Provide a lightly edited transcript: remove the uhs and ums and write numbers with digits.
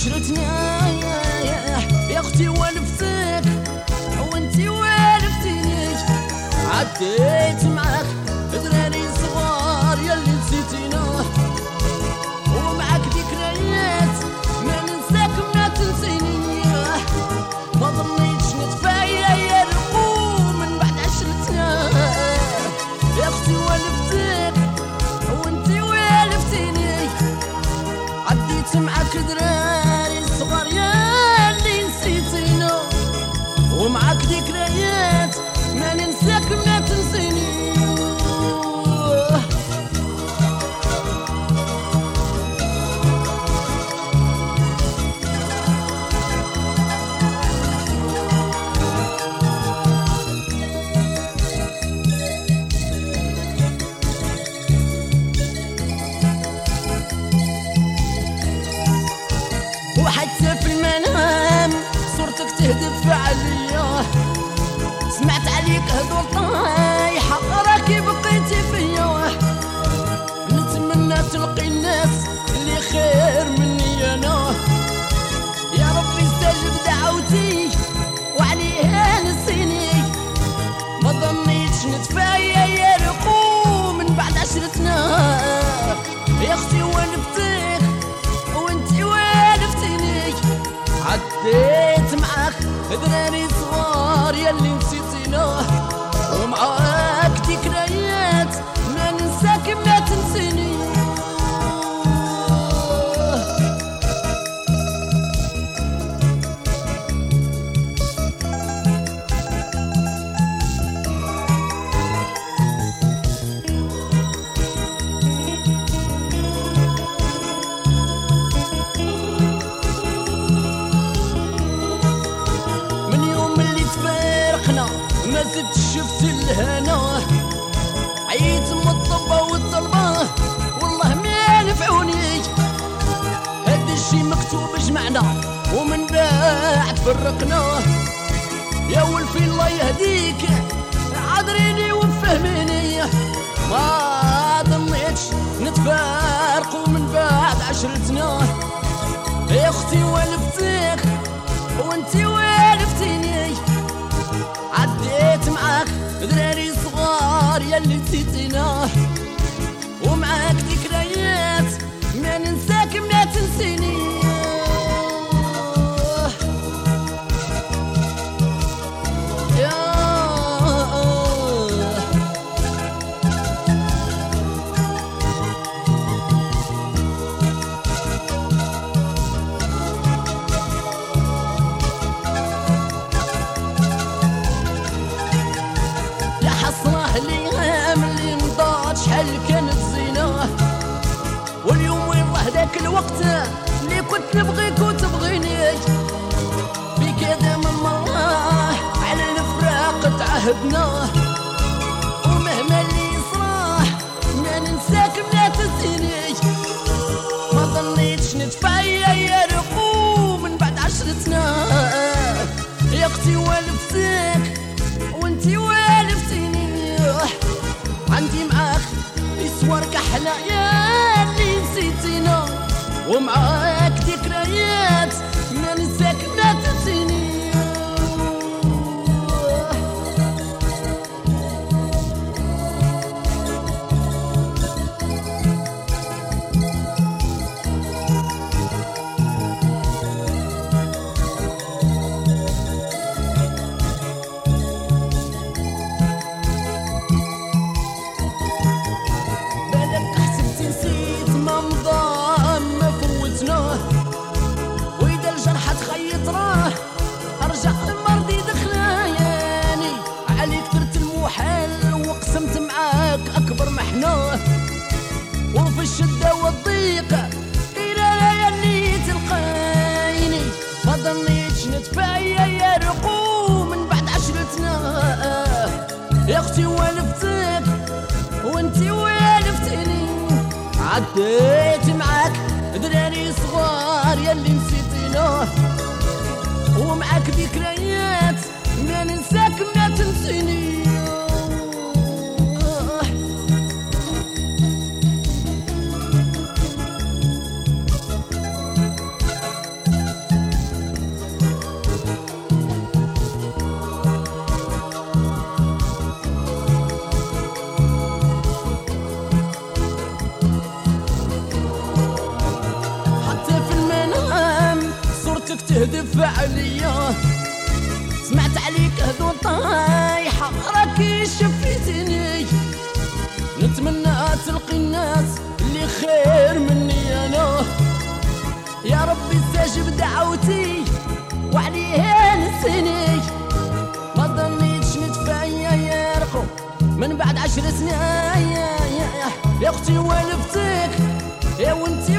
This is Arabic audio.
عشرتنا يا اختي والفتك وانتي والفتيني، عديت معاك دراري صغار ياللي نسيتينا، ومعاك ذكريات ما ننساك ما تنسيني، ما ظنيتش نتفايا يا رقوم من بعد عشرتنا يا اختي والفتك وانتي والفتيني، عديت معاك دراري صغار ياللي نسيتينا، ومعاك ذكريات ما ننساك ما تنسيني. وحتى في المنام صورتك تهدف عليا، سمعت عليك هدول طايحة راكي بقيتي فيا، نتمنى تلقي الناس اللي خير مني انا، يا ربي استجب دعوتي وعليها نسيني، ما ظنيتش نتفايا يا رقوم من بعد عشرتنا يا اختي والفتك وانتي والفتيني، عديت معاك دراري صغار ياللي نسيتينا، ومعاك ذكريات ما ننساك ما تنسيني. ما زدت شفت الهنا، عيت من الطبة والطلبة والله ما نفعوني، هاد الشي مكتوب جمعنا ومن بعد فرقنا، يا ولفي الله يهديك عذريني وفهميني، ما ظنيتش نتفارقوا من بعد عشرتنا يا اختي والفتك وانتي والفتيني، عديت معاك دراري صغار ياللي نسيتينا، ومعاك ذكريات ما ننساك ما تنسيني. شحال كانت زينة واليوم وين راح ذاك الوقت اللي كنت نبغيك وتبغيني، بيك هذا من مرة على الفراق تعهدنا، ومهما اللي صراح ما ننساك ما تنسيني، ما ظنيتش نتفايا يا رقوم من بعد عشرتنا يا اختي والفتك وانتي والفتيني، عندي معاك يسوارك احلى يا اللي نسيتينا، ومعاك ذكريات ما ننساك ما تنسيني. ارجع مرضي دخلاياني عليك درت المحال وقسمت معاك اكبر محناه، وفي الشده والضيق غير يا اللي تلقايني، ما ظنيتش نتفايا يا رقوم من بعد عشرتنا يا اختي والفتك وانتي والفتيني، عديت معاك دراري صغار ياللي نسيتينا، ومعاك ذكريات ما ننساك ما تنسيني. تهدف عليا، سمعت عليك هدو طايحة راكي شفيتني، نتمنى تلقي الناس اللي خير مني انا. يا ربي استجب دعوتي وعليها نسيني، ما ظنيتش نتفايا يرقو من بعد 10 سنين. يا اختي والفتك يا وانتي